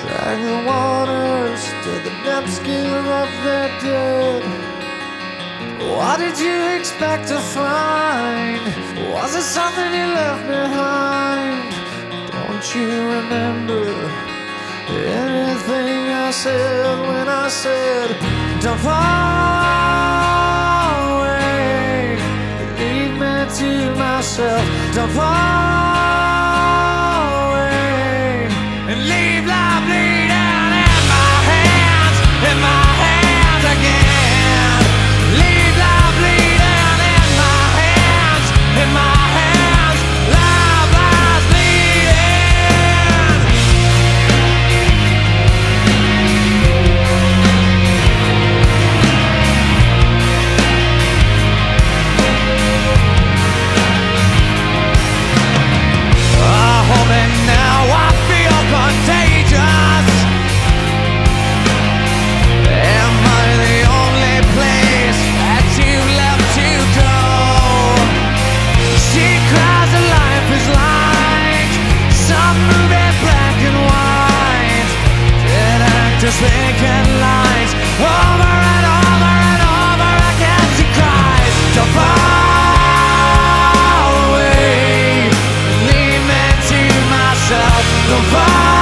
Drag the waters to the depths, give up their dead. What did you expect to find? Was it something you left behind? Don't you remember anything I said when I said, don't fall away, leave me to myself. Don't fall away and leave life bleeding in my hands, in my hands again. Leave life bleeding in my hands, in my hands. Life lies bleeding. Hold me now, I feel contagious. Am I the only place that you left to go? She cries that life is like some movie, black and white. Dead actors thinking lines over and over and over again. She cries, don't fall away, leave me to myself. Don't fall